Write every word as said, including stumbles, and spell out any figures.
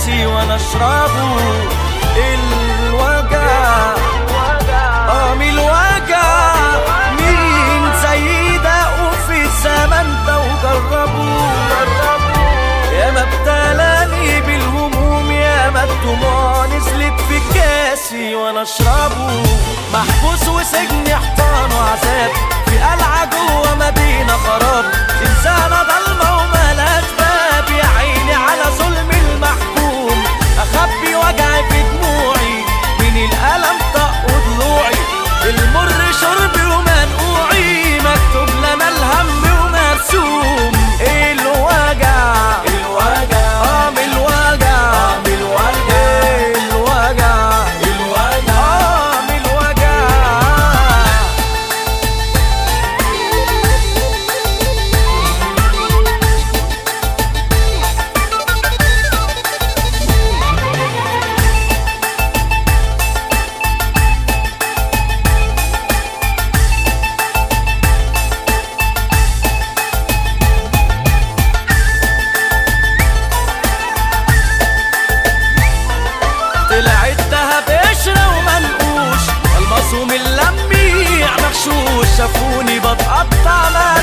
كاسي وانا اشربه. الوجع اه من الوجع مين زي ده وفي الزمن ده وجربوه. يا ما ابتلاني بالهموم يا ما الدموع نزلت في كاسي وانا اشربه. محبوس وسجن احضان وعذاب في قلعة جوه مدينة خراب. زنزانة ضلمة وملهاش باب يا عيني على ظلم المحكوم. اخبي وجعي في دموعي من الألم طق ضلوعي. المر شربي ومنقوعي مكتوب لنا الهم ومرسوم. الوجع الوجع اه من الوجع اه من الوجع الوجع الوجع اه من الوجع. طلع الدهب قشرة ومنقوش، المصوم اللميع مغشوش. شافوني بتقطع